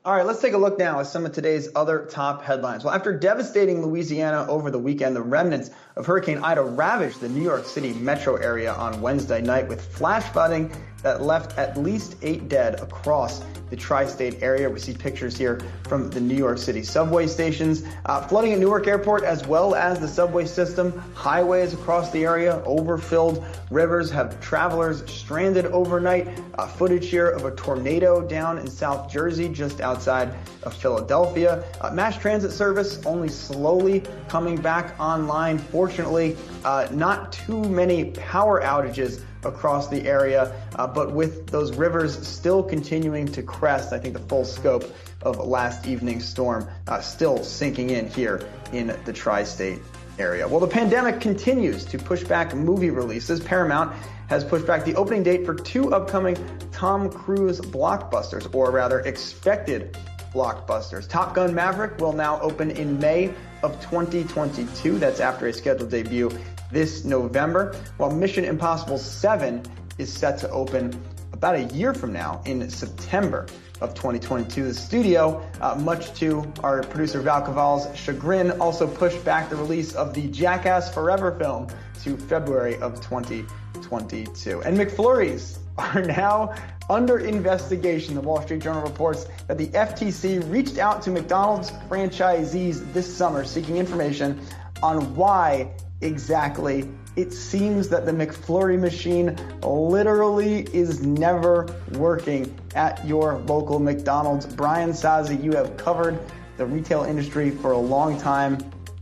All right, let's take a look now at some of today's other top headlines. Well, after devastating Louisiana over the weekend, the remnants of Hurricane Ida ravaged the New York City metro area on Wednesday night with flash flooding that left at least 8 dead across the tri-state area. We see pictures here from the New York City subway stations. Flooding at Newark Airport as well as the subway system. Highways across the area overfilled. Rivers have travelers stranded overnight. Footage here of a tornado down in South Jersey just outside of Philadelphia. Mass transit service only slowly coming back online. Fortunately, not too many power outages across the area, but with those rivers still continuing to crest, I think the full scope of last evening's storm still sinking in here in the tri-state area. Well, the pandemic continues to push back movie releases. Paramount has pushed back the opening date for 2 upcoming Tom Cruise blockbusters, or rather expected blockbusters. Top Gun Maverick will now open in May of 2022. That's after a scheduled debut this November, while Mission Impossible 7 is set to open about a year from now in September of 2022. The studio, much to our producer Val Caval's chagrin, also pushed back the release of the Jackass Forever film to February of 2022. And McFlurries are now under investigation. The Wall Street Journal reports that the FTC reached out to McDonald's franchisees this summer seeking information on why exactly it seems that the McFlurry machine literally is never working at your local McDonald's. Brian Sazi, you have covered the retail industry for a long time.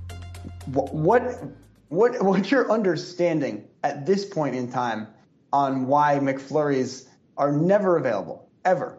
What's your understanding at this point in time on why McFlurries are never available, ever?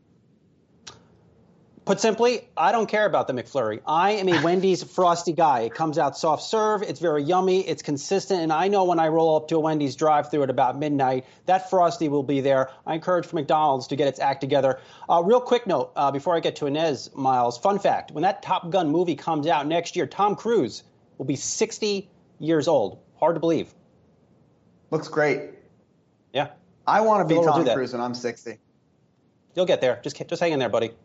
Put simply, I don't care about the McFlurry. I am a Wendy's Frosty guy. It comes out soft serve. It's very yummy. It's consistent. And I know when I roll up to a Wendy's drive-thru at about midnight, that Frosty will be there. I encourage McDonald's to get its act together. Real quick note, before I get to Inez, Miles, fun fact, when that Top Gun movie comes out next year, Tom Cruise will be 60 years old. Hard to believe. Looks great. Yeah. I want to be Tom Cruise when I'm 60. You'll get there. Just hang in there, buddy.